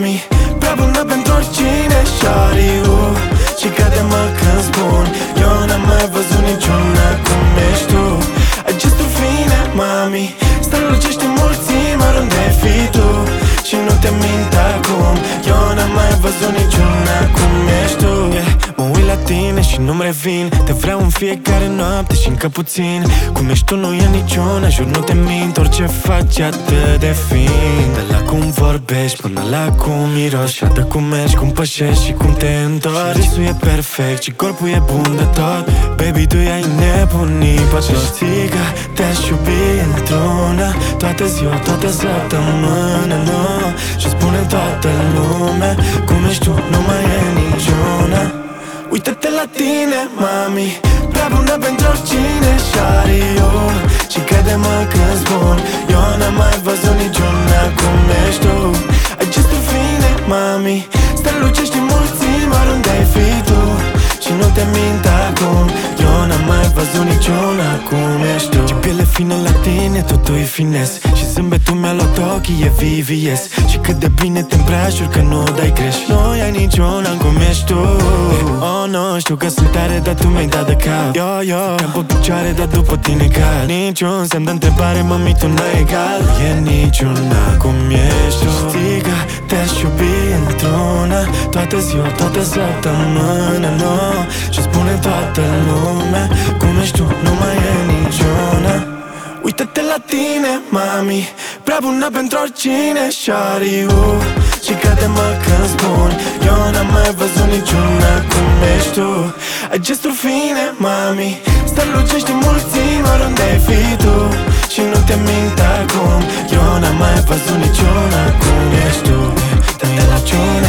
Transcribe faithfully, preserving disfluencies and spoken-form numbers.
mami, prea bună pentru oricine, șariu. Și crede-mă când spun, eu n-am mai văzut niciuna cum ești tu. Ai gestul fine, mami, strălucești în mulțime oriunde fii tu. Și nu te mint acum, eu n-am mai văzut niciuna cum ești tu, yeah. Mă uit la tine și nu-mi revin, te vreau în fiecare noapte și încă puțin. Cum ești tu nu e niciuna, jur nu te mint, orice faci atât de fin. De la cum vorbești până la cum miroși, și atât cum mergi, cum pășești și cum te întorci. Și risul e perfect și corpul e bun de tot. Baby, tu ai nebunii pe toți. Știi că te-aș iubi într-una, toată ziua, toată săptămâna, nu. Și spune toată lumea, cum ești tu, nu mai e niciuna. Uită-te la tine, mami, prea bună pentru oricine, șariu. Și crede-mă când spun, eu n-am mai văzut niciuna cum ești tu. Ai gestul fine, mami, strălucești în mulțime oriunde ai fi tu. Și nu te mint acum, eu n-am mai văzut niciuna cum ești tu. Ce piele fină la tine, totul e fines. Și zâmbetul mi-a luat ochii, e V V S. Și cât de bine te împrejur că nu dai greș. Nu ai niciuna cum ești tu. Oh, nu, știu că sunt tare, dar tu mi-ai dat de cap. Yo, yo, cam pe picioare, dar după tine cad. Niciun semn de întrebare, mami, tu n-ai egal. E niciuna cum ești tu. Știi că te-aș iubi într-una, toată ziua, toată săptămâna, nu. Și spune toată lumea, cum ești tu, nu mai e niciuna. Uită-te la tine, mami, prea bună pentru oricine, șariu. Și crede-mă când spun, eu n-am mai văzut niciuna cum ești tu. Ai gestul fine, mami, strălucești în mulțime oriunde ai fi tu. Și nu te mint acum, eu n-am mai văzut niciuna cum ești tu. Te-mi la ciuna.